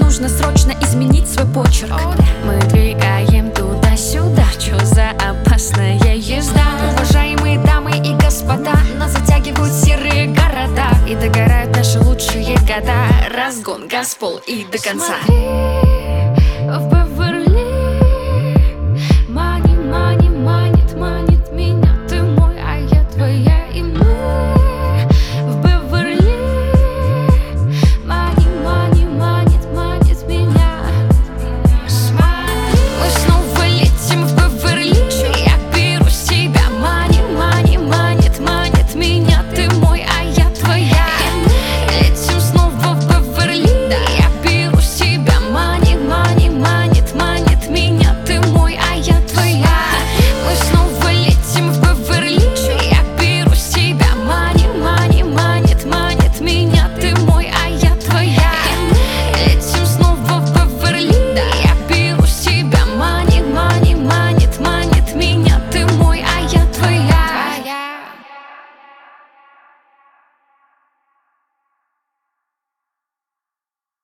нужно срочно изменить свой почерк. Мы двигаем туда-сюда, чё за опасная езда? Уважаемые дамы и господа, нас затягивают серые города, и догорают наши лучшие года. Разгон, газпол и до конца. Смотри,